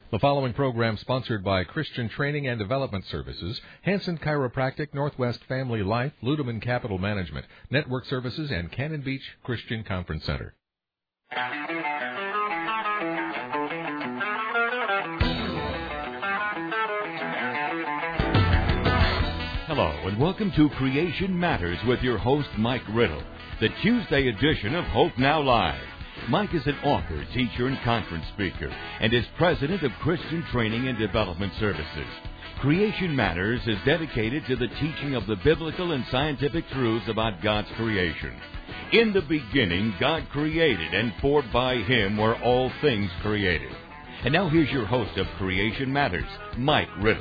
The following program sponsored by Christian Training and Development Services, Hanson Chiropractic, Northwest Family Life, Ludeman Capital Management, Network Services, and Cannon Beach Christian Conference Center. Hello, and welcome to Creation Matters with your host, Mike Riddle, the Tuesday edition of Hope Now Live. Mike is an author, teacher, and conference speaker, and is president of Christian Training and Development Services. Creation Matters is dedicated to the teaching of the biblical and scientific truths about God's creation. In the beginning, God created, and for by Him were all things created. And now here's your host of Creation Matters, Mike Riddle.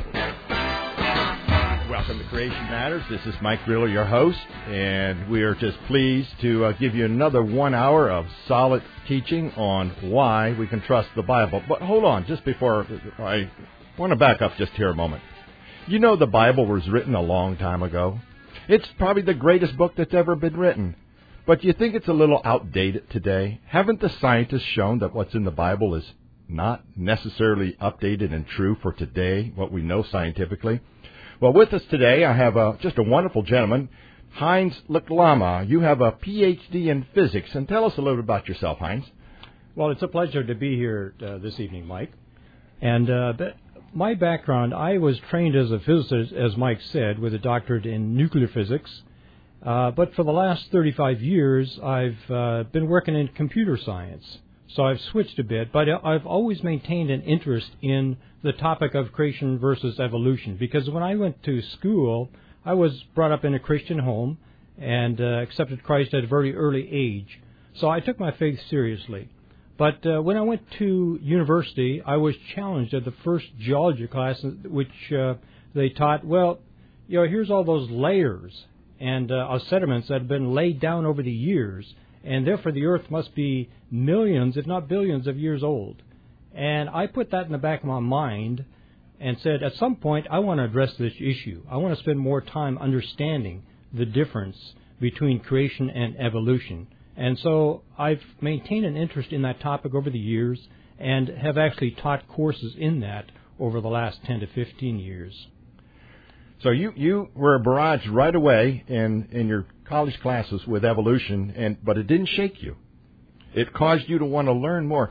Welcome to Creation Matters. This is Mike Riddle, your host, and we are just pleased to give you another 1 hour of solid teaching on why we can trust the Bible. But hold on, just before I want to back up just here a moment. You know the Bible was written a long time ago. It's probably the greatest book that's ever been written. But do you think it's a little outdated today? Haven't the scientists shown that what's in the Bible is not necessarily updated and true for today, what we know scientifically? Well, with us today, I have just a wonderful gentleman, Heinz Licklama. You have a Ph.D. in physics, and tell us a little bit about yourself, Heinz. Well, it's a pleasure to be here this evening, Mike. And my background, I was trained as a physicist, as Mike said, with a doctorate in nuclear physics. But for the last 35 years, I've been working in computer science. So I've switched a bit, but I've always maintained an interest in the topic of creation versus evolution, because when I went to school, I was brought up in a Christian home and accepted Christ at a very early age. So I took my faith seriously. But when I went to university, I was challenged at the first geology class, which they taught, well, you know, here's all those layers and of sediments that have been laid down over the years, and therefore the earth must be millions, if not billions, of years old. And I put that in the back of my mind and said, at some point, I want to address this issue. I want to spend more time understanding the difference between creation and evolution. And so I've maintained an interest in that topic over the years and have actually taught courses in that over the last 10 to 15 years. So you were a barrage right away in your college classes with evolution, but it didn't shake you. It caused you to want to learn more.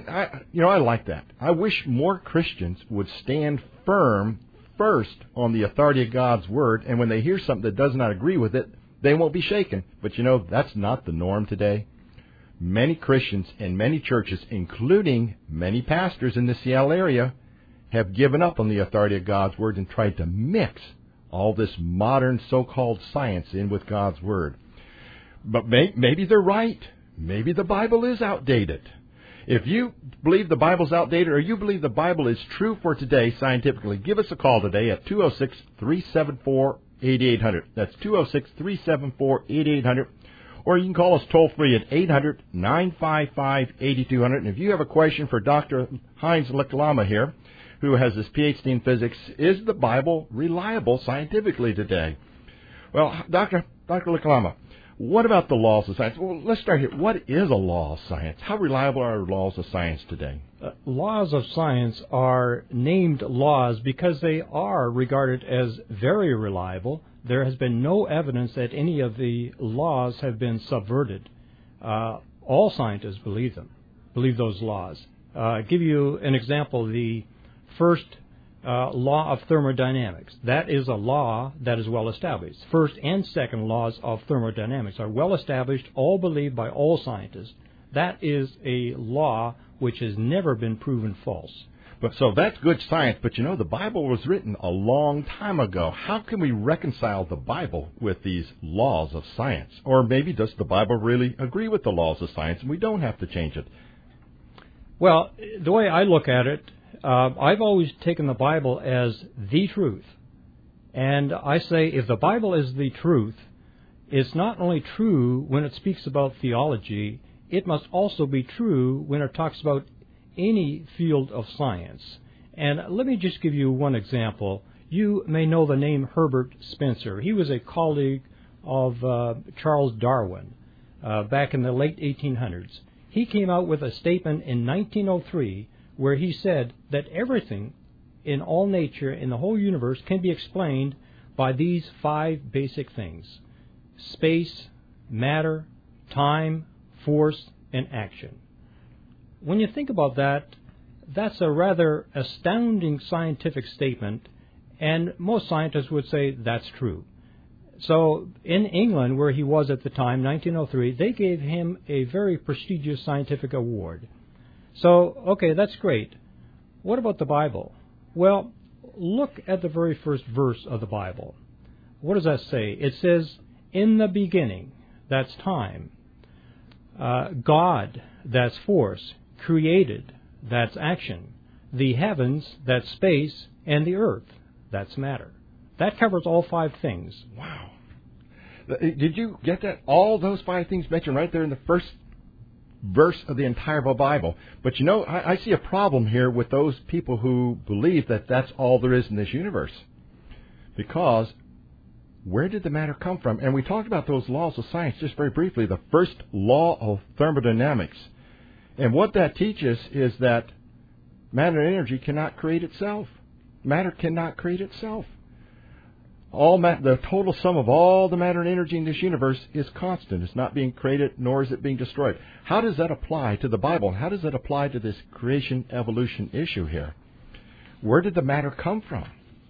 I like that. I wish more Christians would stand firm first on the authority of God's Word, and when they hear something that does not agree with it, they won't be shaken. But that's not the norm today. Many Christians and many churches, including many pastors in the Seattle area, have given up on the authority of God's Word and tried to mix all this modern so-called science in with God's Word. But maybe they're right. Maybe the Bible is outdated. If you believe the Bible's outdated or you believe the Bible is true for today scientifically, give us a call today at 206-374-8800. That's 206-374-8800. Or you can call us toll-free at 800-955-8200. And if you have a question for Dr. Heinz Licklama here, who has his Ph.D. in physics, is the Bible reliable scientifically today? Well, Dr. Licklama, what about the laws of science? Well, let's start here. What is a law of science? How reliable are laws of science today? Laws of science are named laws because they are regarded as very reliable. There has been no evidence that any of the laws have been subverted. All scientists believe those laws. I'll give you an example. The first law of thermodynamics. That is a law that is well established. First and second laws of thermodynamics are well established, all believed by all scientists. That is a law which has never been proven false. But so that's good science, but the Bible was written a long time ago. How can we reconcile the Bible with these laws of science? Or maybe does the Bible really agree with the laws of science and we don't have to change it? Well, the way I look at it, I've always taken the Bible as the truth. And I say if the Bible is the truth, it's not only true when it speaks about theology, it must also be true when it talks about any field of science. And let me just give you one example. You may know the name Herbert Spencer. He was a colleague of Charles Darwin back in the late 1800s. He came out with a statement in 1903 where he said that everything in all nature, in the whole universe, can be explained by these 5 basic things: space, matter, time, force, and action. When you think about that, that's a rather astounding scientific statement, and most scientists would say that's true. So in England, where he was at the time, 1903, they gave him a very prestigious scientific award. So, okay, that's great. What about the Bible? Well, look at the very first verse of the Bible. What does that say? It says, in the beginning, that's time. God, that's force. Created, that's action. The heavens, that's space. And the earth, that's matter. That covers all 5 things. Wow. Did you get that? All those 5 things mentioned right there in the first verse of the entire Bible. But you know, I see a problem here with those people who believe that that's all there is in this universe. Because where did the matter come from? And we talked about those laws of science just very briefly. The first law of thermodynamics. And what that teaches is that matter and energy cannot create itself. Matter cannot create itself. The total sum of all the matter and energy in this universe is constant. It's not being created, nor is it being destroyed. How does that apply to the Bible? How does that apply to this creation-evolution issue here? Where did the matter come from?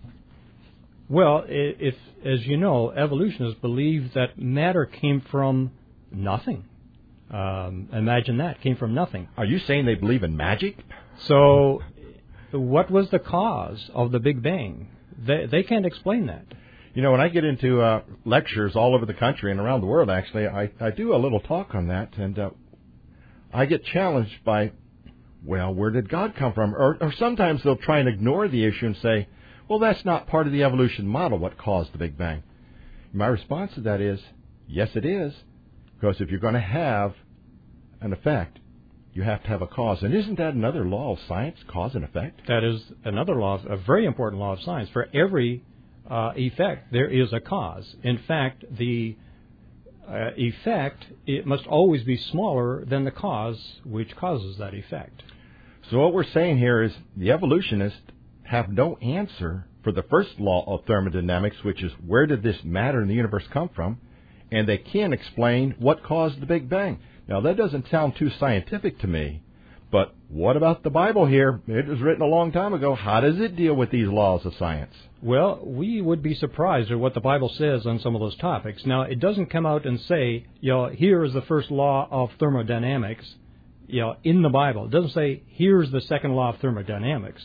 Well, if, as you know, evolutionists believe that matter came from nothing. Imagine that, came from nothing. Are you saying they believe in magic? So, what was the cause of the Big Bang? They can't explain that. You know, when I get into lectures all over the country and around the world, actually, I do a little talk on that, and I get challenged by, well, where did God come from? Or sometimes they'll try and ignore the issue and say, well, that's not part of the evolution model, what caused the Big Bang. My response to that is, yes, it is, because if you're going to have an effect, you have to have a cause. And isn't that another law of science, cause and effect? That is another law, a very important law of science. For every effect, there is a cause. In fact, the effect, it must always be smaller than the cause which causes that effect. So what we're saying here is the evolutionists have no answer for the first law of thermodynamics, which is where did this matter in the universe come from, and they can't explain what caused the Big Bang. Now, that doesn't sound too scientific to me, but what about the Bible here? It was written a long time ago. How does it deal with these laws of science? Well, we would be surprised at what the Bible says on some of those topics. Now, it doesn't come out and say, here is the first law of thermodynamics, in the Bible. It doesn't say, here's the second law of thermodynamics.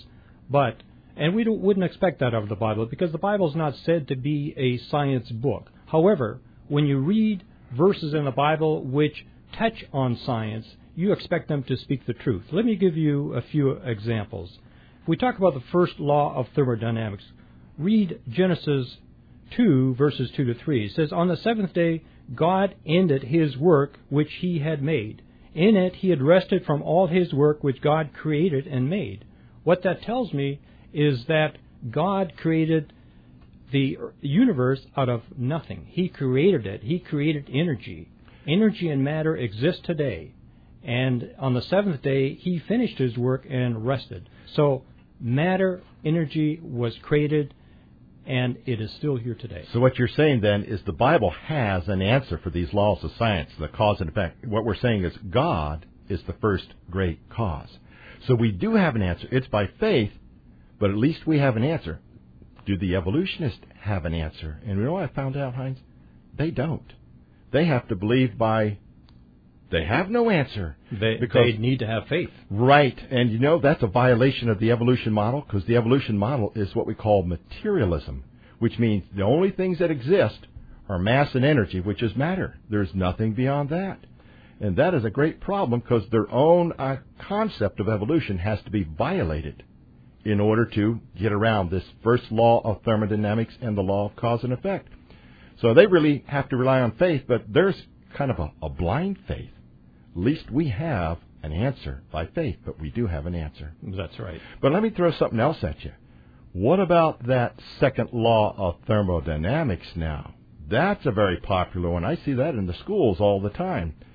And we wouldn't expect that of the Bible, because the Bible is not said to be a science book. However, when you read verses in the Bible which touch on science, you expect them to speak the truth. Let me give you a few examples. If we talk about the first law of thermodynamics, read Genesis 2, verses 2 to 3. It says, on the seventh day, God ended his work which he had made. In it, he had rested from all his work which God created and made. What that tells me is that God created the universe out of nothing. He created it. He created energy. Energy and matter exist today. And on the seventh day, he finished his work and rested. So matter, energy was created, and it is still here today. So what you're saying then is the Bible has an answer for these laws of science, the cause and effect. What we're saying is God is the first great cause. So we do have an answer. It's by faith, but at least we have an answer. Do the evolutionists have an answer? And you know what I found out, Heinz? They don't. They have to believe by... They have no answer. They need to have faith. Right. And that's a violation of the evolution model, because the evolution model is what we call materialism, which means the only things that exist are mass and energy, which is matter. There's nothing beyond that. And that is a great problem, because their own concept of evolution has to be violated in order to get around this first law of thermodynamics and the law of cause and effect. So they really have to rely on faith, but there's kind of a blind faith. At least we have an answer by faith, but we do have an answer. That's right. But let me throw something else at you. What about that second law of thermodynamics now? That's a very popular one. I see that in the schools all the time.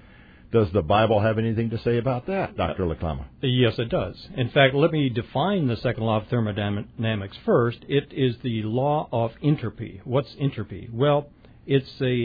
Does the Bible have anything to say about that, Dr. Laclama? Yes, it does. In fact, let me define the second law of thermodynamics first. It is the law of entropy. What's entropy? Well, it's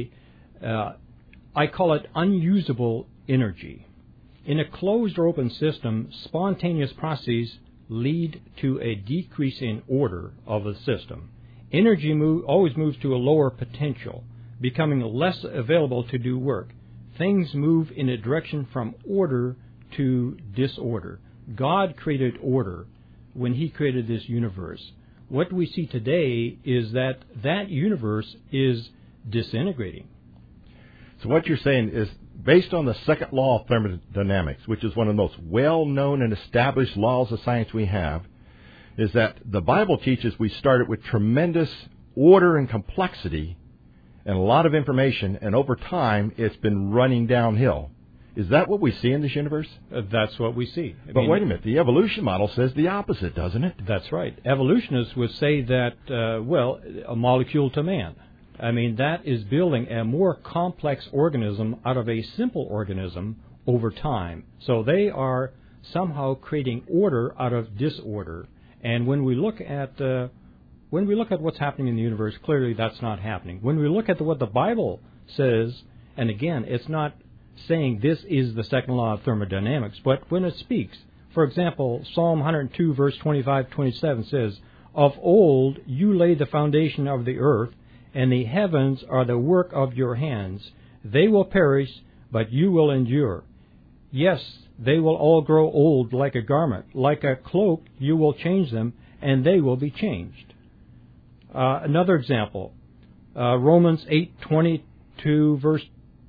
I call it unusable energy. In a closed or open system, spontaneous processes lead to a decrease in order of the system. Energy always moves to a lower potential, becoming less available to do work. Things move in a direction from order to disorder. God created order when He created this universe. What we see today is that universe is disintegrating. So what you're saying is, based on the second law of thermodynamics, which is one of the most well-known and established laws of science we have, is that the Bible teaches we started with tremendous order and complexity and a lot of information, and over time it's been running downhill. Is that what we see in this universe? That's what we see. But wait a minute, the evolution model says the opposite, doesn't it? That's right. Evolutionists would say that, a molecule to man. I mean, that is building a more complex organism out of a simple organism over time. So they are somehow creating order out of disorder. And when we look at what's happening in the universe, clearly that's not happening. When we look at what the Bible says, and again, it's not saying this is the second law of thermodynamics, but when it speaks, for example, Psalm 102, verse 25-27 says, "Of old you laid the foundation of the earth, and the heavens are the work of your hands. They will perish, but you will endure. Yes, they will all grow old like a garment. Like a cloak you will change them, and they will be changed." Another example, Romans 8:22, verse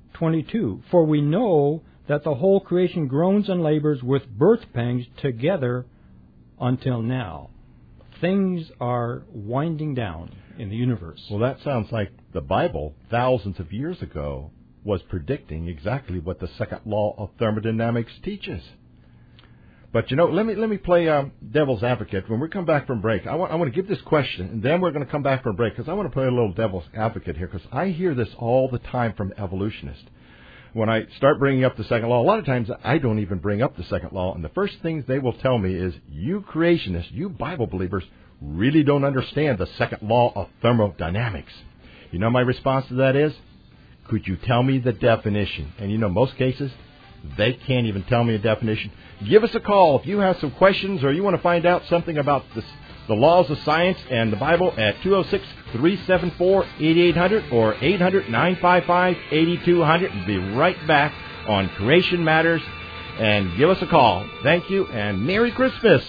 22. "For we know that the whole creation groans and labors with birth pangs together until now." Things are winding down in the universe. Well, that sounds like the Bible, thousands of years ago, was predicting exactly what the second law of thermodynamics teaches. But, let me play devil's advocate. When we come back from break, I want to give this question, and then we're going to come back from break, because I want to play a little devil's advocate here, because I hear this all the time from evolutionists. When I start bringing up the second law, a lot of times I don't even bring up the second law, and the first things they will tell me is, you creationists, you Bible believers, really don't understand the second law of thermodynamics. You know my response to that is, could you tell me the definition? And most cases, they can't even tell me a definition. Give us a call if you have some questions or you want to find out something about the laws of science and the Bible at 206-374-8800 or 800-955-8200. And be right back on Creation Matters. And give us a call. Thank you, and Merry Christmas.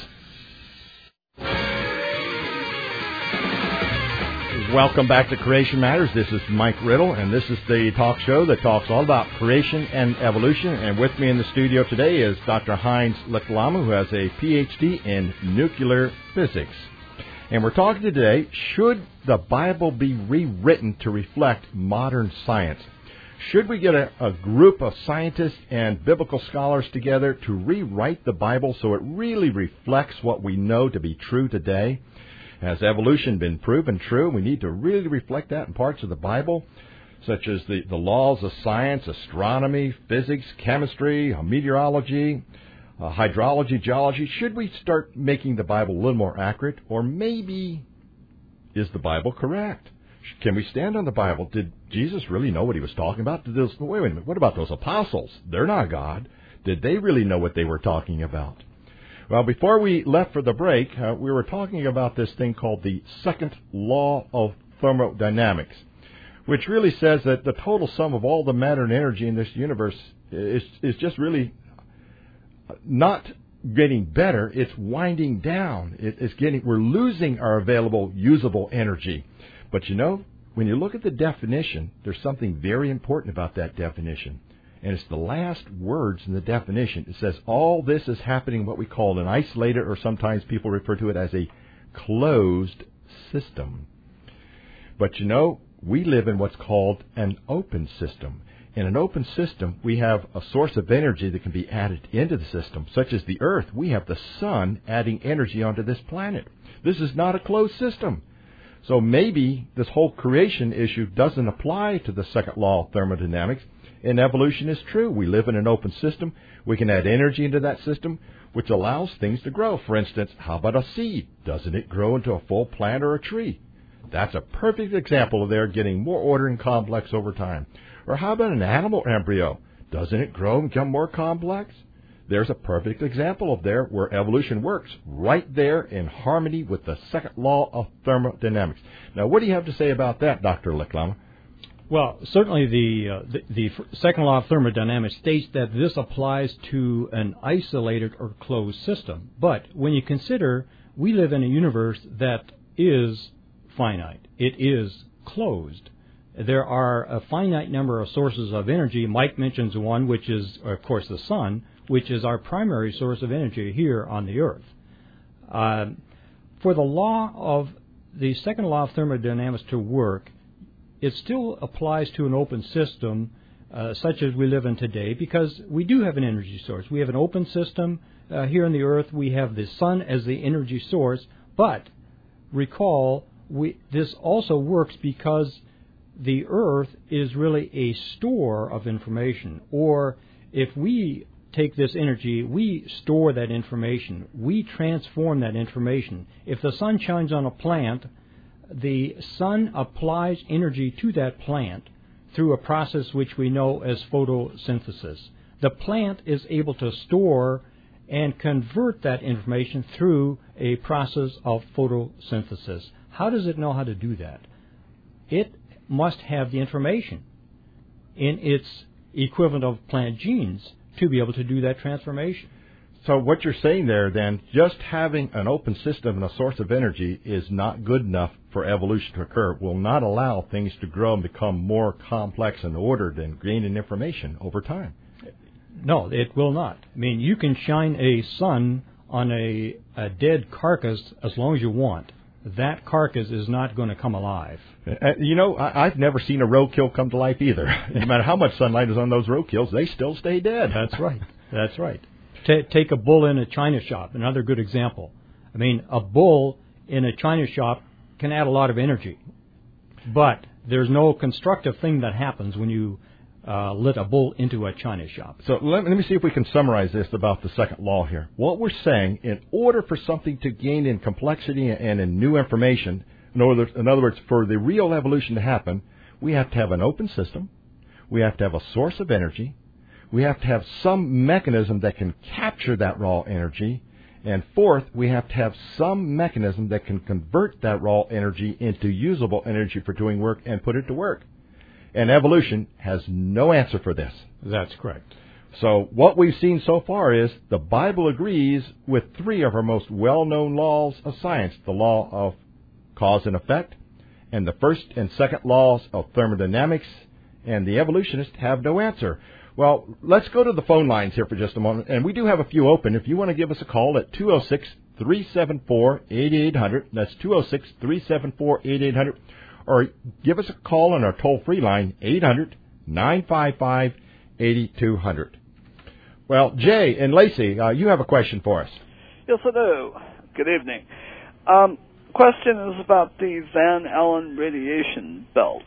Welcome back to Creation Matters. This is Mike Riddle, and this is the talk show that talks all about creation and evolution. And with me in the studio today is Dr. Heinz Laclama, who has a Ph.D. in nuclear physics. And we're talking today, should the Bible be rewritten to reflect modern science? Should we get a group of scientists and biblical scholars together to rewrite the Bible so it really reflects what we know to be true today? Has evolution been proven true? We need to really reflect that in parts of the Bible, such as the laws of science, astronomy, physics, chemistry, meteorology, hydrology, geology. Should we start making the Bible a little more accurate? Or maybe, is the Bible correct? Can we stand on the Bible? Did Jesus really know what he was talking about? Wait a minute, what about those apostles? They're not God. Did they really know what they were talking about? Well, before we left for the break, we were talking about this thing called the second law of thermodynamics, which really says that the total sum of all the matter and energy in this universe is just really not getting better. It's winding down. We're losing our available, usable energy. But when you look at the definition, there's something very important about that definition. And it's the last words in the definition. It says all this is happening in what we call an isolated, or sometimes people refer to it as a closed system. But we live in what's called an open system. In an open system, we have a source of energy that can be added into the system, such as the Earth. We have the sun adding energy onto this planet. This is not a closed system. So maybe this whole creation issue doesn't apply to the second law of thermodynamics, in evolution is true. We live in an open system. We can add energy into that system, which allows things to grow. For instance, how about a seed? Doesn't it grow into a full plant or a tree? That's a perfect example of their getting more order and complex over time. Or how about an animal embryo? Doesn't it grow and become more complex? There's a perfect example of there where evolution works, right there in harmony with the second law of thermodynamics. Now, what do you have to say about that, Dr. Laclama? Well, certainly the second law of thermodynamics states that this applies to an isolated or closed system. But when you consider we live in a universe that is finite, it is closed. There are a finite number of sources of energy. Mike mentions one, which is, of course, the sun, which is our primary source of energy here on the Earth. For the second law of thermodynamics to work, it still applies to an open system such as we live in today, because we do have an energy source. We have an open system here on the Earth. We have the sun as the energy source, but recall, this also works because the Earth is really a store of information. Or if we take this energy, we store that information. We transform that information. If the sun shines on a plant, the sun applies energy to that plant through a process which we know as photosynthesis. The plant is able to store and convert that information through a process of photosynthesis. How does it know how to do that? It must have the information in its equivalent of plant genes to be able to do that transformation. So what you're saying there, then, just having an open system and a source of energy is not good enough for evolution to occur. It will not allow things to grow and become more complex and ordered and gain in information over time. No, it will not. I mean, you can shine a sun on a dead carcass as long as you want. That carcass is not going to come alive. I've never seen a roadkill come to life either. No matter how much sunlight is on those roadkills, they still stay dead. That's right. That's right. Take a bull in a china shop, another good example. I mean, a bull in a china shop can add a lot of energy, but there's no constructive thing that happens when you let a bull into a china shop. So let me see if we can summarize this about the second law here. What we're saying, in order for something to gain in complexity and in new information, in other words, for the real evolution to happen, we have to have an open system, we have to have a source of energy, we have to have some mechanism that can capture that raw energy, and fourth, we have to have some mechanism that can convert that raw energy into usable energy for doing work and put it to work. And evolution has no answer for this. That's correct. So what we've seen so far is the Bible agrees with three of our most well-known laws of science, the law of cause and effect, and the first and second laws of thermodynamics, and the evolutionists have no answer. Well, let's go to the phone lines here for just a moment, and we do have a few open. If you want to give us a call at 206-374-8800, that's 206-374-8800, or give us a call on our toll-free line, 800-955-8200. Well, Jay and Lacey, you have a question for us. Yes, I do. Good evening. Question is about the Van Allen radiation belts.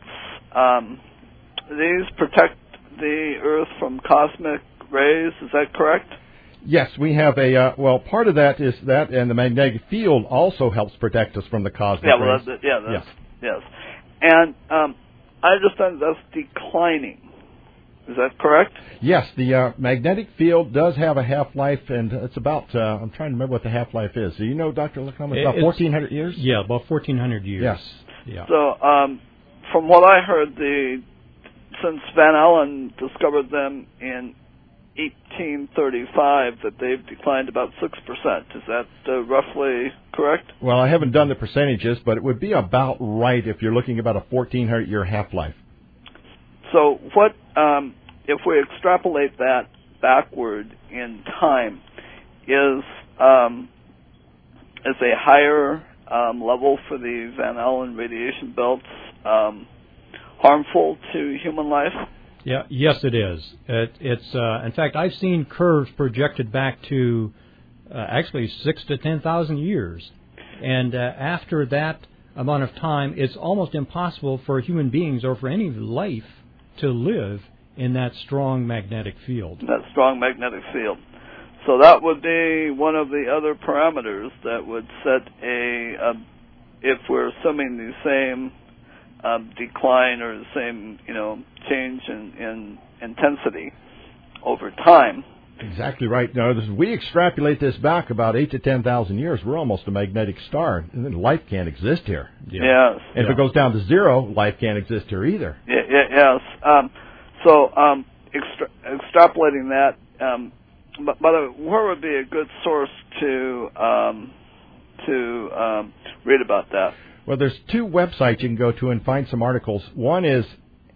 These protect the Earth from cosmic rays, is that correct? Yes, we have part of that is that, and the magnetic field also helps protect us from the cosmic rays. Yes. And I understand that's declining. Is that correct? Yes, the magnetic field does have a half-life, and it's about, I'm trying to remember what the half-life is. Do you know, Dr. Lacombe? It's about 1,400 years? Yeah, about 1,400 years. Yes. Yeah. So from what I heard, since Van Allen discovered them in 1835, that they've declined about 6%. Is that roughly correct? Well, I haven't done the percentages, but it would be about right if you're looking about a 1,400-year half-life. So what if we extrapolate that backward in time? Is a higher level for the Van Allen radiation belts harmful to human life? Yeah, yes, it is. It's in fact, I've seen curves projected back to actually 6,000 to 10,000 years, and after that amount of time, it's almost impossible for human beings or for any life to live in that strong magnetic field. That strong magnetic field. So that would be one of the other parameters that would set if we're assuming the same decline or the same, change in intensity over time. Exactly right. Now, we extrapolate this back about 8 to 10,000 years. We're almost a magnetic star, and then life can't exist here. Yeah. Yes. And if it goes down to zero, life can't exist here either. Yes. So extrapolating that, but where would be a good source to read about that? Well, there's two websites you can go to and find some articles. One is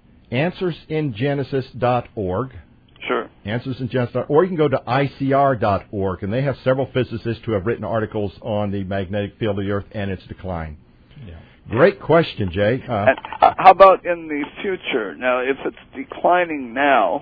answersingenesis.org. Sure. Answersingenesis.org. Or you can go to ICR.org, and they have several physicists who have written articles on the magnetic field of the Earth and its decline. Yeah. Great question, Jay. And how about in the future? Now, if it's declining now,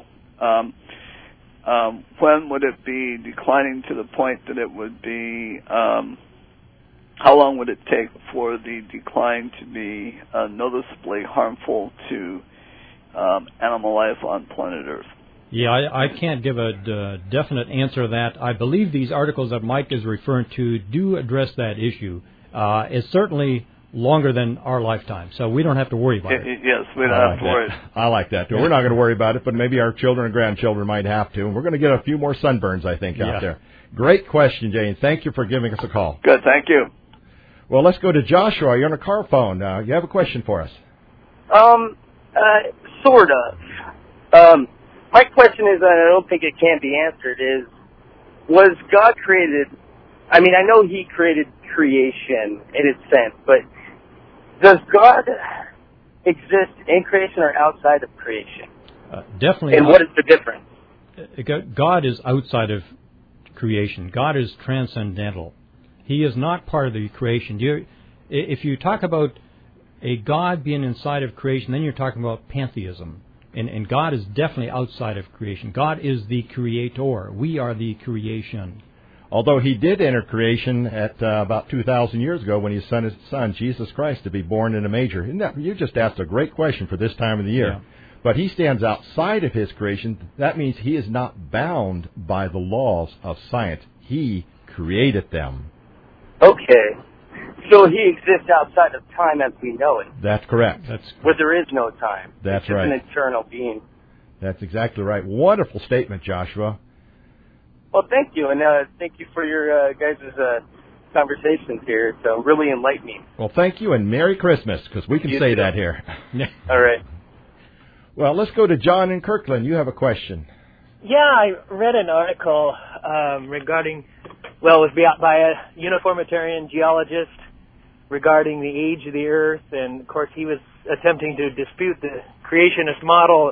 when would it be declining to the point that it would be, how long would it take for the decline to be noticeably harmful to animal life on planet Earth? Yeah, I can't give a definite answer to that. I believe these articles that Mike is referring to do address that issue. It's certainly longer than our lifetime, so we don't have to worry about it. Yes, we don't have to worry. I like that, too. We're not going to worry about it, but maybe our children and grandchildren might have to, and we're going to get a few more sunburns, I think, out there. Great question, Jay, and thank you for giving us a call. Good, thank you. Well, let's go to Joshua. You're on a car phone. You have a question for us? Sort of. My question is, and I don't think it can be answered, is, was God created, I mean, I know He created creation in its sense, but does God exist in creation or outside of creation? Definitely. And what is the difference? God is outside of creation. God is transcendental. He is not part of the creation. If you talk about a God being inside of creation, then you're talking about pantheism. And God is definitely outside of creation. God is the creator. We are the creation. Although He did enter creation at about 2,000 years ago when He sent His Son, Jesus Christ, to be born in a manger. You just asked a great question for this time of the year. Yeah. But He stands outside of His creation. That means He is not bound by the laws of science. He created them. Okay. So He exists outside of time as we know it. That's correct. Where there is no time. That's right. It's an eternal being. That's exactly right. Wonderful statement, Joshua. Well, thank you, and thank you for your guys' conversations here. It's really enlightening. Well, thank you, and Merry Christmas, because we can say that here. All right. Well, let's go to John in Kirkland. You have a question. Yeah, I read an article regarding, it was by a uniformitarian geologist regarding the age of the Earth, and, of course, he was attempting to dispute the creationist model,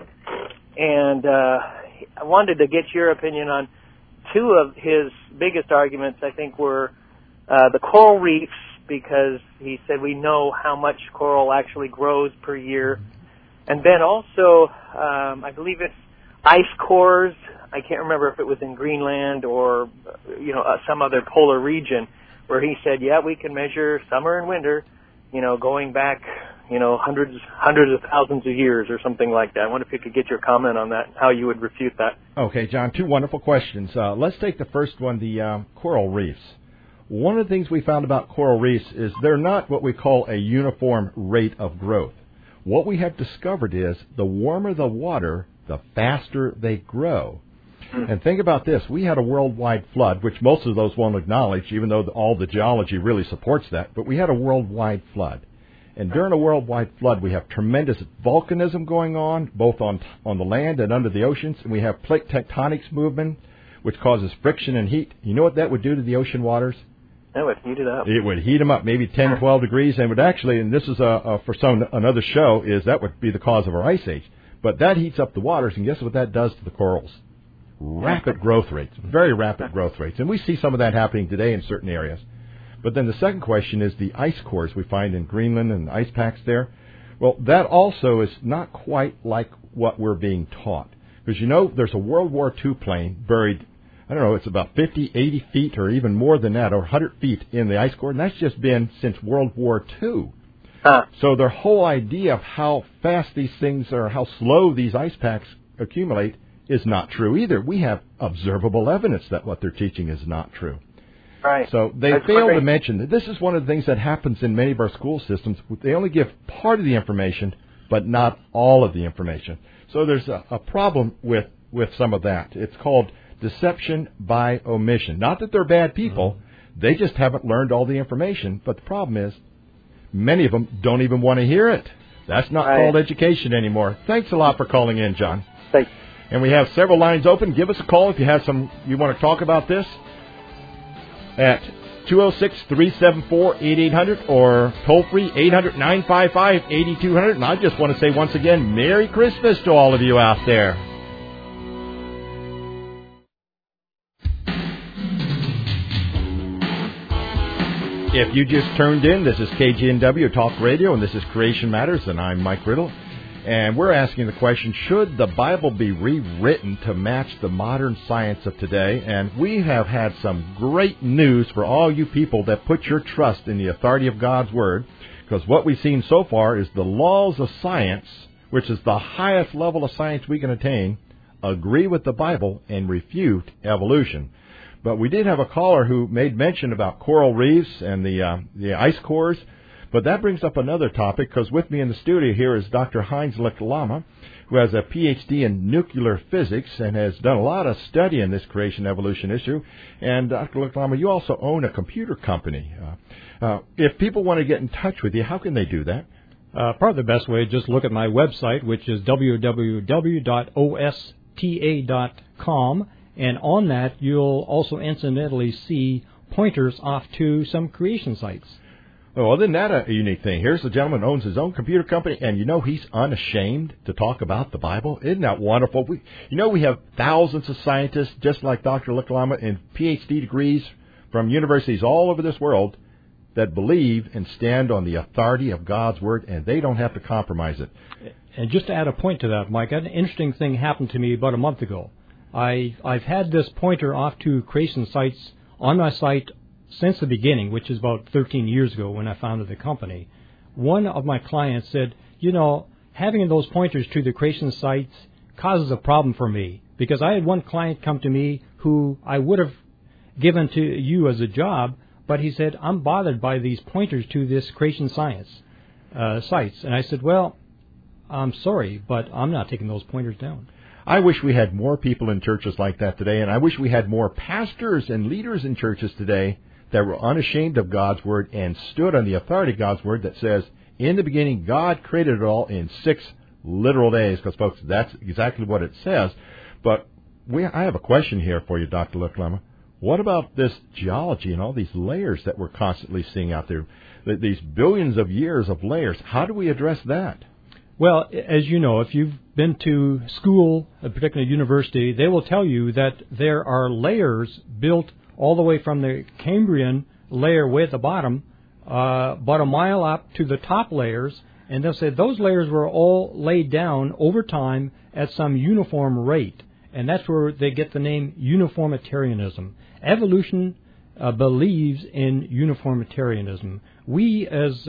and I wanted to get your opinion on two of his biggest arguments, I think, were the coral reefs, because he said we know how much coral actually grows per year, and then also, I believe it's ice cores. I can't remember if it was in Greenland or, some other polar region, where he said, we can measure summer and winter, going back, hundreds of thousands of years or something like that. I wonder if you could get your comment on that, how you would refute that. Okay, John, two wonderful questions. Let's take the first one, the coral reefs. One of the things we found about coral reefs is they're not what we call a uniform rate of growth. What we have discovered is the warmer the water, the faster they grow. And think about this. We had a worldwide flood, which most of those won't acknowledge, even though all the geology really supports that. But we had a worldwide flood. And during a worldwide flood, we have tremendous volcanism going on, both on the land and under the oceans. And we have plate tectonics movement, which causes friction and heat. You know what that would do to the ocean waters? It would heat it up. It would heat them up, maybe 10, 12 degrees. And would actually, and this is for another show, is that would be the cause of our ice age. But that heats up the waters, and guess what that does to the corals? Rapid growth rates, very rapid growth rates. And we see some of that happening today in certain areas. But then the second question is the ice cores we find in Greenland and ice packs there. Well, that also is not quite like what we're being taught. Because there's a World War II plane buried, it's about 50, 80 feet or even more than that, or 100 feet in the ice core. And that's just been since World War II. So their whole idea of how fast these things are, how slow these ice packs accumulate is not true either. We have observable evidence that what they're teaching is not true. Right. So they fail to mention that this is one of the things that happens in many of our school systems. They only give part of the information, but not all of the information. So there's a problem with some of that. It's called deception by omission. Not that they're bad people. They just haven't learned all the information. But the problem is many of them don't even want to hear it. That's not called education anymore. Thanks a lot for calling in, John. Thanks. And we have several lines open. Give us a call if you have you want to talk about this at 206-374-8800 or toll-free 800-955-8200. And I just want to say once again, Merry Christmas to all of you out there. If you just turned in, this is KGNW Talk Radio, and this is Creation Matters, and I'm Mike Riddle. And we're asking the question, should the Bible be rewritten to match the modern science of today? And we have had some great news for all you people that put your trust in the authority of God's Word, because what we've seen so far is the laws of science, which is the highest level of science we can attain, agree with the Bible and refute evolution. But we did have a caller who made mention about coral reefs and the ice cores. But that brings up another topic, because with me in the studio here is Dr. Heinz Lick-Lama, who has a Ph.D. in nuclear physics and has done a lot of study in this creation evolution issue. And Dr. Lick-Lama, you also own a computer company. If people want to get in touch with you, how can they do that? Probably the best way is just look at my website, which is www.osta.com. And on that, you'll also incidentally see pointers off to some creation sites. Well, isn't that a unique thing? Here's a gentleman who owns his own computer company, and he's unashamed to talk about the Bible. Isn't that wonderful? We have thousands of scientists, just like Dr. Lick-Lama, and Ph.D. degrees from universities all over this world that believe and stand on the authority of God's Word, and they don't have to compromise it. And just to add a point to that, Mike, an interesting thing happened to me about a month ago. I've had this pointer off to creation sites on my site since the beginning, which is about 13 years ago when I founded the company. One of my clients said, having those pointers to the creation sites causes a problem for me, because I had one client come to me who I would have given to you as a job, but he said, I'm bothered by these pointers to this creation science sites. And I said, well, I'm sorry, but I'm not taking those pointers down. I wish we had more people in churches like that today, and I wish we had more pastors and leaders in churches today that were unashamed of God's Word and stood on the authority of God's Word that says, in the beginning, God created it all in 6 literal days, because, folks, that's exactly what it says. But I have a question here for you, Dr. Lick-Lama. What about this geology and all these layers that we're constantly seeing out there, these billions of years of layers? How do we address that? Well, as you know, if you've been to school, a particular university, they will tell you that there are layers built all the way from the Cambrian layer way at the bottom, about a mile up to the top layers, and they'll say those layers were all laid down over time at some uniform rate, and that's where they get the name uniformitarianism. Evolution believes in uniformitarianism. We, as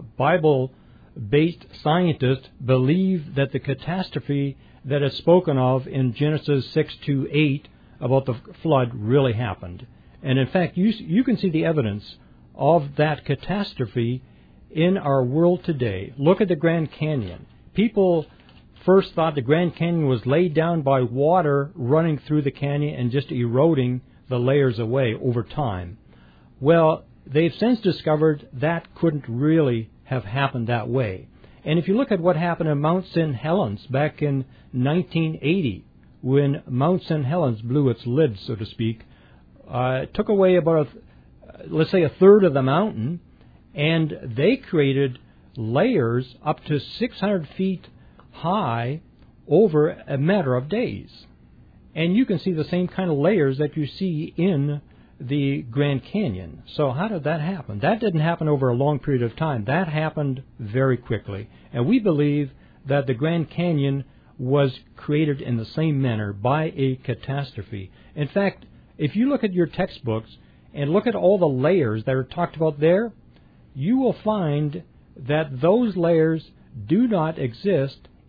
Bible-based scientists, believe that the catastrophe that is spoken of in Genesis 6-8 about the flood really happened. And in fact, you can see the evidence of that catastrophe in our world today. Look at the Grand Canyon. People first thought the Grand Canyon was laid down by water running through the canyon and just eroding the layers away over time. Well, they've since discovered that couldn't really have happened that way. And if you look at what happened in Mount St. Helens back in 1980, when Mount St. Helens blew its lid, so to speak, it took away about, let's say, a third of the mountain, and they created layers up to 600 feet high over a matter of days. And you can see the same kind of layers that you see in the Grand Canyon. So how did that happen? That didn't happen over a long period of time. That happened very quickly. And we believe that the Grand Canyon was created in the same manner by a catastrophe. In fact, if you look at your textbooks and look at all the layers that are talked about there, you will find that those layers do not exist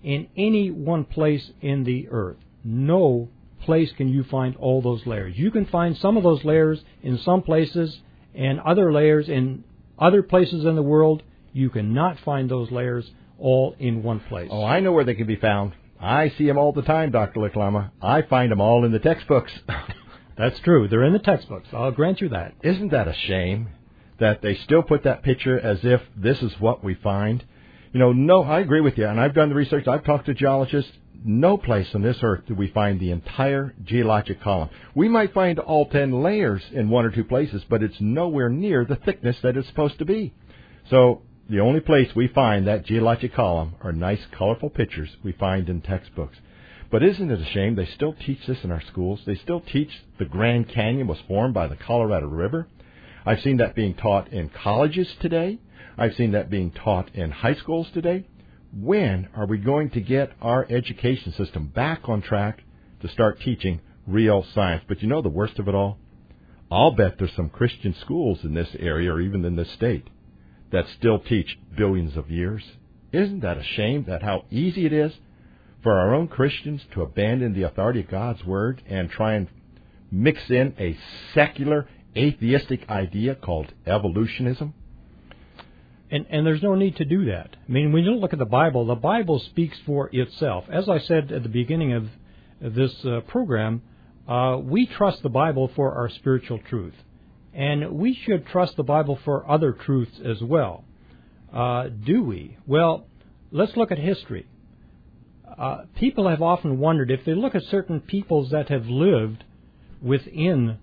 in any one place in the earth. No place can you find all those layers. You can find some of those layers in some places and other layers in other places in the world. You cannot find those layers all in one place. Oh, I know where they can be found. I see them all the time, Dr. Liklama. I find them all in the textbooks. That's true. They're in the textbooks. I'll grant you that. Isn't that a shame that they still put that picture as if this is what we find? You know, no, I agree with you, and I've done the research. I've talked to geologists. No place on this earth do we find the entire geologic column. We might find all 10 layers in one or two places, but it's nowhere near the thickness that it's supposed to be. So the only place we find that geologic column are nice, colorful pictures we find in textbooks. But isn't it a shame they still teach this in our schools? They still teach the Grand Canyon was formed by the Colorado River. I've seen that being taught in colleges today. I've seen that being taught in high schools today. When are we going to get our education system back on track to start teaching real science? But you know the worst of it all? I'll bet there's some Christian schools in this area or even in this state that still teach billions of years. Isn't that a shame that how easy it is for our own Christians to abandon the authority of God's Word and try and mix in a secular, atheistic idea called evolutionism? And there's no need to do that. I mean, when you look at the Bible speaks for itself. As I said at the beginning of this program, we trust the Bible for our spiritual truth. And we should trust the Bible for other truths as well. Do we? Well, let's look at history. People have often wondered, if they look at certain peoples that have lived within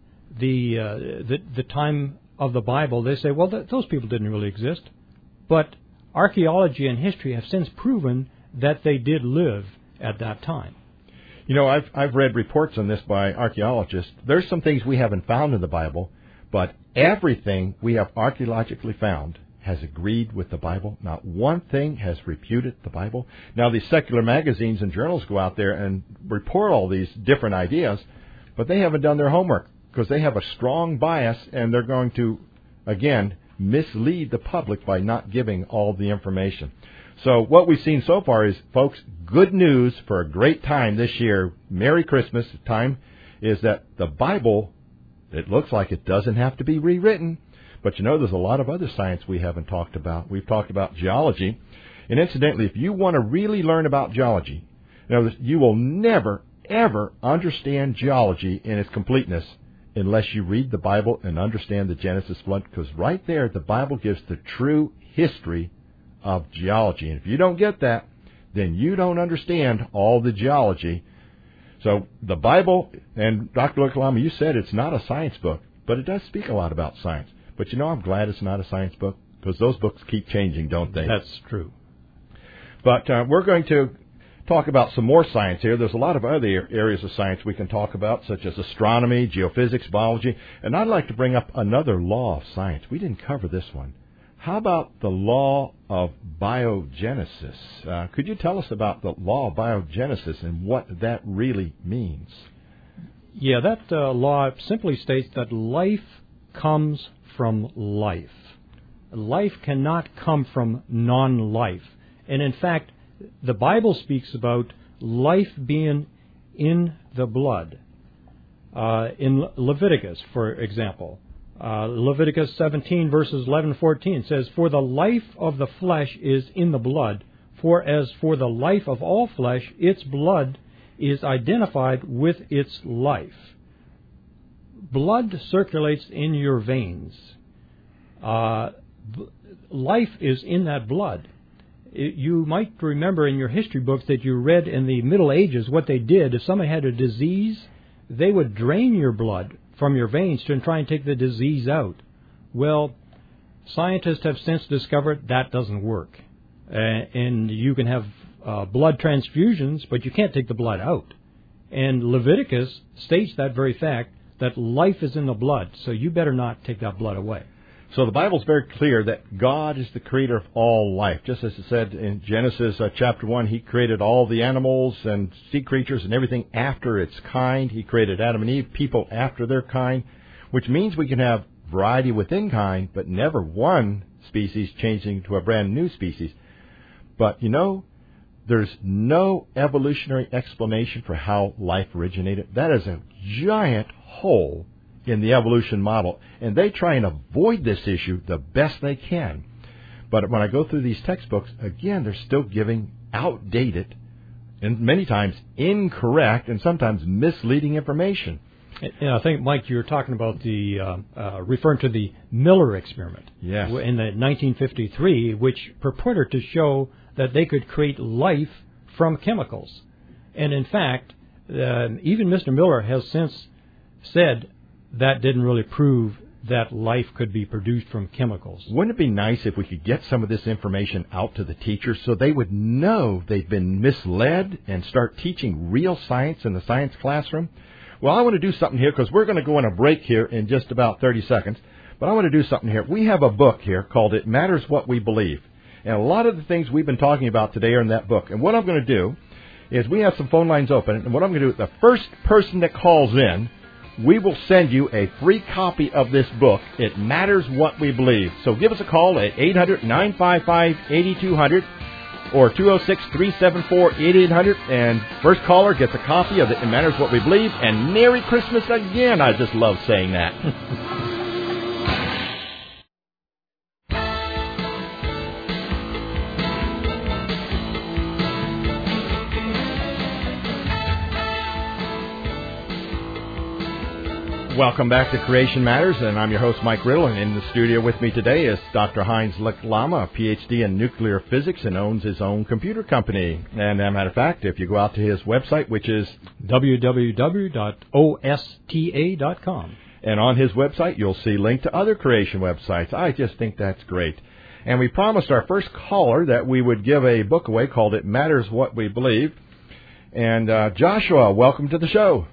the time of the Bible, they say, well, those people didn't really exist. But archaeology and history have since proven that they did live at that time. You know, I've read reports on this by archaeologists. There's some things we haven't found in the Bible, but everything we have archaeologically found has agreed with the Bible. Not one thing has refuted the Bible. Now, these secular magazines and journals go out there and report all these different ideas, but they haven't done their homework because they have a strong bias, and they're going to, again, mislead the public by not giving all the information. So what we've seen so far is, folks, good news for a great time this year. Merry Christmas time is that the Bible, it looks like it doesn't have to be rewritten. But you know, there's a lot of other science we haven't talked about. We've talked about geology. And incidentally, if you want to really learn about geology, you will never, ever understand geology in its completeness unless you read the Bible and understand the Genesis flood, because right there, the Bible gives the true history of geology. And if you don't get that, then you don't understand all the geology. So the Bible, and Dr. Liklama, you said it's not a science book, but it does speak a lot about science. But you know, I'm glad it's not a science book, because those books keep changing, don't they? That's true. But we're going to talk about some more science here. There's a lot of other areas of science we can talk about, such as astronomy, geophysics, biology. And I'd like to bring up another law of science. We didn't cover this one. How about the law of biogenesis? Could you tell us about the law of biogenesis and what that really means? Yeah, that law simply states that life comes from life. Life cannot come from non-life. And in fact, the Bible speaks about life being in the blood. In Leviticus, for example, Leviticus 17, verses 11-14 says, "For the life of the flesh is in the blood, for as for the life of all flesh, its blood is identified with its life." Blood circulates in your veins. Life is in that blood. You might remember in your history books that you read in the Middle Ages what they did. If somebody had a disease, they would drain your blood from your veins to try and take the disease out. Well, scientists have since discovered that doesn't work. And you can have blood transfusions, but you can't take the blood out. And Leviticus states that very fact, that life is in the blood, so you better not take that blood away. So the Bible's very clear that God is the creator of all life. Just as it said in Genesis chapter 1, He created all the animals and sea creatures and everything after its kind. He created Adam and Eve, people after their kind, which means we can have variety within kind, but never one species changing to a brand new species. But, you know, there's no evolutionary explanation for how life originated. That is a giant hole in the evolution model, and they try and avoid this issue the best they can. But when I go through these textbooks, again, they're still giving outdated and many times incorrect and sometimes misleading information. And I think, Mike, you were talking about the referring to the Miller experiment. Yes. In 1953, which purported to show that they could create life from chemicals. And in fact, even Mr. Miller has since said that didn't really prove that life could be produced from chemicals. Wouldn't it be nice if we could get some of this information out to the teachers so they would know they've been misled and start teaching real science in the science classroom? Well, I want to do something here because we're going to go on a break here in just about 30 seconds. But I want to do something here. We have a book here called It Matters What We Believe. And a lot of the things we've been talking about today are in that book. And what I'm going to do is we have some phone lines open. And what I'm going to do, the first person that calls in, we will send you a free copy of this book, It Matters What We Believe. So give us a call at 800-955-8200 or 206-374-8800. And first caller gets a copy of It Matters What We Believe. And Merry Christmas again. I just love saying that. Welcome back to Creation Matters, and I'm your host, Mike Riddle, and in the studio with me today is Dr. Heinz Lick-Lama, a Ph.D. in nuclear physics and owns his own computer company. And as a matter of fact, if you go out to his website, which is www.osta.com, and on his website, you'll see link to other creation websites. I just think that's great. And we promised our first caller that we would give a book away called It Matters What We Believe. And Joshua, welcome to the show.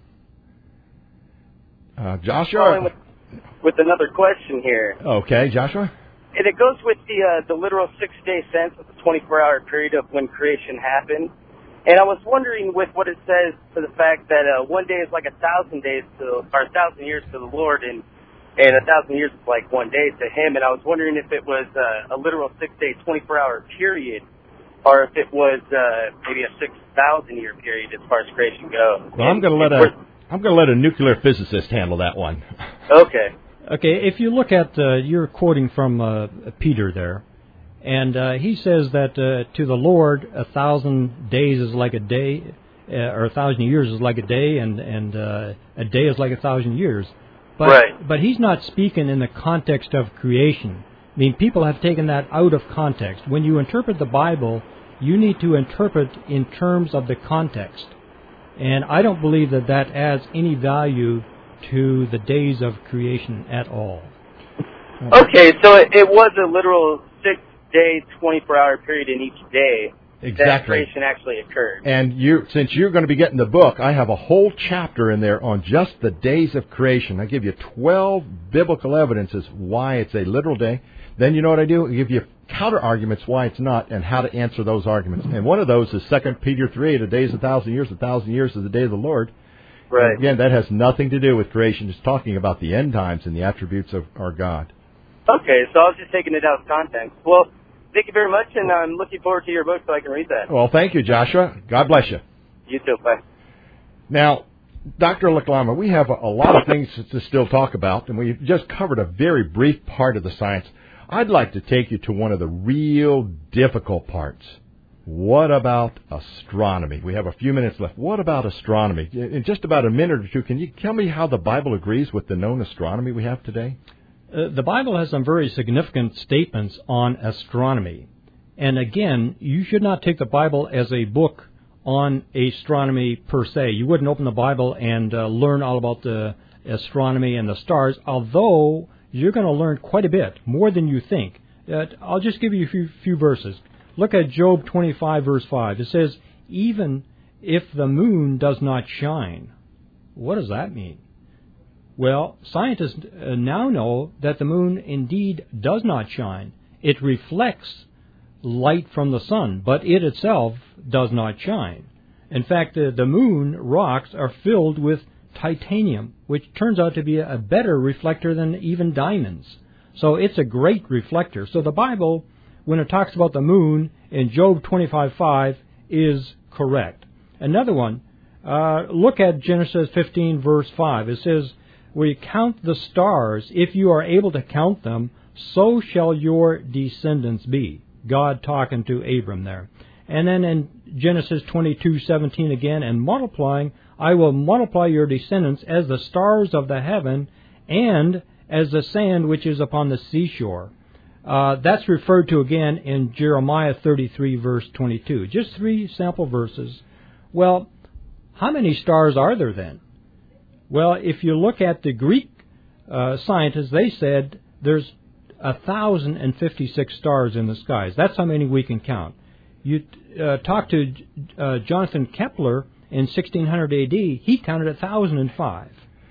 Joshua? With another question here. Okay, Joshua? And it goes with the literal 6-day sense of the 24-hour period of when creation happened. And I was wondering with what it says to the fact that one day is like 1,000 days or 1,000 years to the Lord, and 1,000 years is like one day to Him. And I was wondering if it was a literal 6-day, 24-hour period, or if it was maybe a 6,000-year period as far as creation goes. Well, I'm going to let a nuclear physicist handle that one. Okay. Okay, if you look at, you're quoting from Peter there, and he says that to the Lord 1,000 days is like a day, or 1,000 years is like a day, and a day is like 1,000 years. But, right. But he's not speaking in the context of creation. I mean, people have taken that out of context. When you interpret the Bible, you need to interpret in terms of the context. And I don't believe that that adds any value to the days of creation at all. Okay, so it was a literal 6-day, 24-hour period in each day exactly. that creation actually occurred. And since you're going to be getting the book, I have a whole chapter in there on just the days of creation. I give you 12 biblical evidences why it's a literal day. Then you know what I do? I give you counter arguments why it's not and how to answer those arguments. And one of those is 2 Peter 3, the day is 1,000 years, 1,000 years is the day of the Lord. Right. And again, that has nothing to do with creation. It's talking about the end times and the attributes of our God. Okay, so I was just taking it out of context. Well, thank you very much, and I'm looking forward to your book so I can read that. Well, thank you, Joshua. God bless you. You too. Bye. Now, Dr. Lick-Lama, we have a lot of things to still talk about, and we've just covered a very brief part of the science. I'd like to take you to one of the real difficult parts. What about astronomy? We have a few minutes left. What about astronomy? In just about a minute or two, can you tell me how the Bible agrees with the known astronomy we have today? The Bible has some very significant statements on astronomy. And again, you should not take the Bible as a book on astronomy per se. You wouldn't open the Bible and learn all about the astronomy and the stars, although you're going to learn quite a bit, more than you think. I'll just give you a few verses. Look at Job 25, verse 5. It says, even if the moon does not shine. What does that mean? Well, scientists now know that the moon indeed does not shine. It reflects light from the sun, but it itself does not shine. In fact, the moon rocks are filled with titanium, which turns out to be a better reflector than even diamonds. So it's a great reflector. So the Bible, when it talks about the moon in Job 25:5, is correct. Another one, look at Genesis 15, verse 5. It says, "We count the stars. If you are able to count them, so shall your descendants be." God talking to Abram there. And then in Genesis 22:17 again, "And multiplying, I will multiply your descendants as the stars of the heaven and as the sand which is upon the seashore." That's referred to again in Jeremiah 33, verse 22. Just 3 sample verses. Well, how many stars are there then? Well, if you look at the Greek scientists, they said there's 1,056 stars in the skies. That's how many we can count. You talk to Jonathan Kepler in 1600 A.D., he counted 1,005.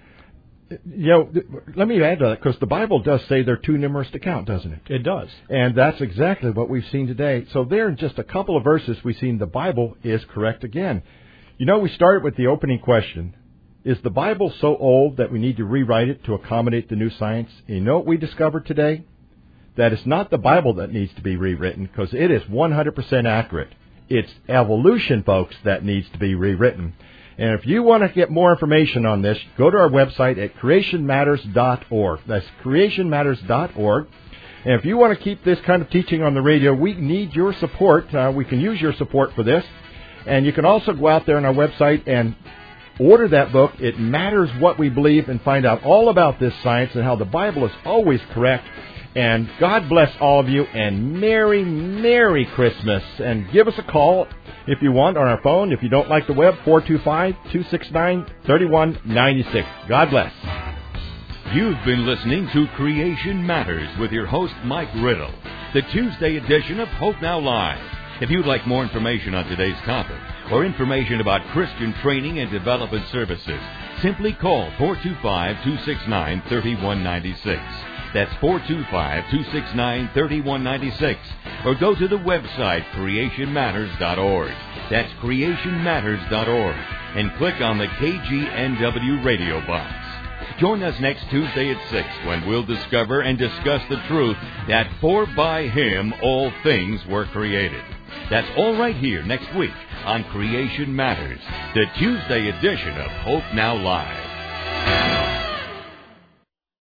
Let me add to that, because the Bible does say they're too numerous to count, doesn't it? It does. And that's exactly what we've seen today. So there in just a couple of verses, we've seen the Bible is correct again. We started with the opening question. Is the Bible so old that we need to rewrite it to accommodate the new science? And you know what we discovered today? That it's not the Bible that needs to be rewritten, because it is 100% accurate. It's evolution, folks, that needs to be rewritten. And if you want to get more information on this, go to our website at creationmatters.org. That's creationmatters.org. And if you want to keep this kind of teaching on the radio, we need your support. We can use your support for this. And you can also go out there on our website and order that book, It Matters What We Believe, and find out all about this science and how the Bible is always correct. And God bless all of you, and Merry, Merry Christmas. And give us a call if you want on our phone. If you don't like the web, 425-269-3196. God bless. You've been listening to Creation Matters with your host, Mike Riddle, the Tuesday edition of Hope Now Live. If you'd like more information on today's topic or information about Christian training and development services, simply call 425-269-3196. That's 425-269-3196. Or go to the website, creationmatters.org. That's creationmatters.org. And click on the KGNW radio box. Join us next Tuesday at 6 when we'll discover and discuss the truth that for by Him all things were created. That's all right here next week on Creation Matters, the Tuesday edition of Hope Now Live.